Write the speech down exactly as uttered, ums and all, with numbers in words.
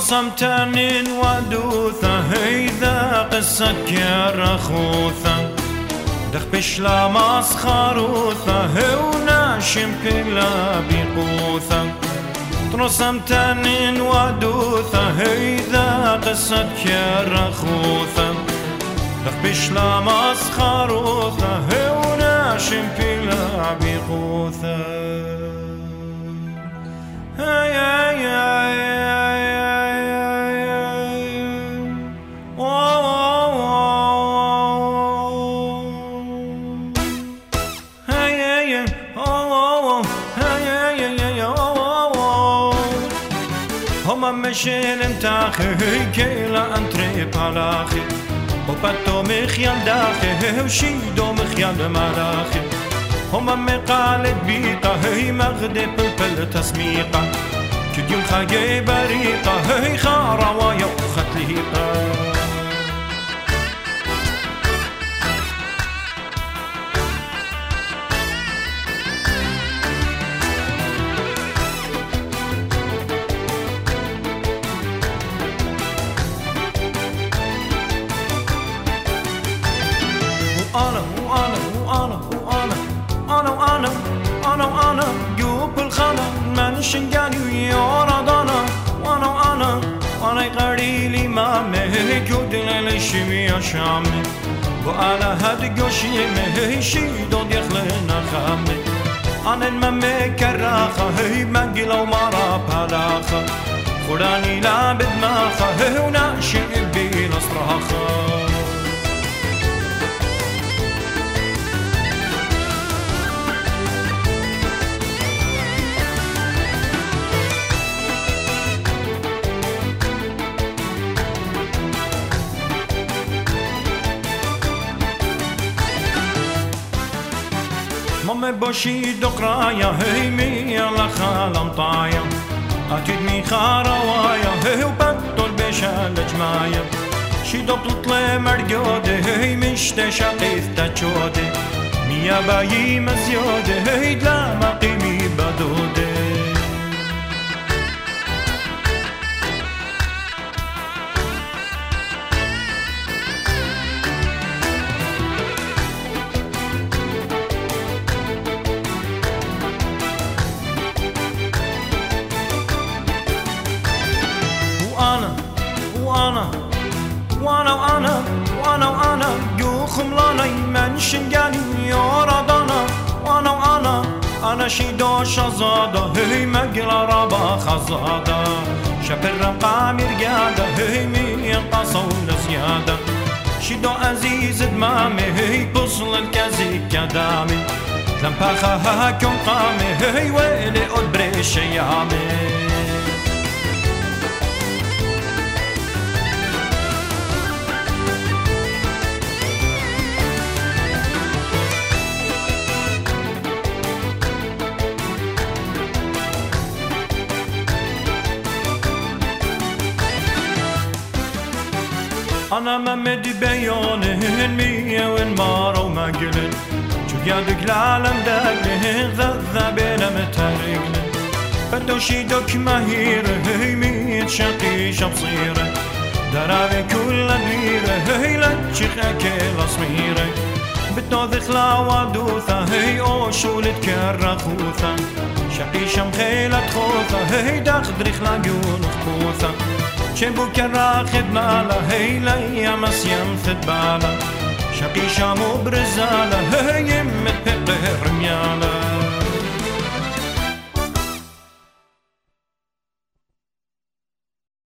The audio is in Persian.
طرسم تنين ودوثة هيدا قصة كرخوثة دخ بشلا مسخروثة هوناشم كلا بيقوثة طرسم تنين ودوثة هيدا قصة كرخوثة دخ بشلا مسخروثة هوناشم كلا بيقوثة هاي هاي هاي مشين امتاخي كيلا انتري بالاخي وباتو مخيال داخي وشيدو مخيال مراخي هما مقالة بيقة هي مغدي بلبل تسميقة كد يوم خاقي بريقة هي خاروة يوخت لهيقة أنا وأنا وأنا وأنا أنا وأنا أنا وأنا جوب الخلا من شنجاني ويوردانا وأنا وأنا وأنا قريلي مامي كودل لشمي شامي وأنا هاد جوشي مهي شيدو ديخلنا خامي أنا المامي كراخة هي مجلا ومرا بلاخة خلاني لابد ماخة هي وناشي بيلا صراخة ماما باشي دقرايا هي ميلا خالم طايا أتيد مي خاراوايا هي وبطل بشال جمايا شي دوبل طلي مرجودة هي مشتى شقيث تجودة ميا باي مزيودة هي دلا مقيمي بدودة وأنا وأنا وأنا وأنا وأنا وأنا جوخم لاني من شنجاني يوردانا وأنا وأنا أنا شيدو شزادة هي مقلا رابا خزادة شبر رقام رقادة هي مين قصول زيادة شيدو عزيز دمامي هي بصل الكازي كدامي لمباخها كم قامي هي ويلي أدبريش يامي أنا ممدي بيانهن مية والمارة ومقلن شو يدك العالم داقلهن ذا بينا متارقلن بدو شيدوك مهيرة هي مية شقيشة بصيرة درابي كل دويرة هي لتشيخ أكيل أصميرة بدو ذخلا ودوثة هي أوشو لتكرر خوثة شقيشة مخيلة خوثة هي داخد رخلا قول خوثة شبو كراخد مالا هي ليا مسيم ثدبالا شقيشة مبرزالة هي يمت بقهر ميالا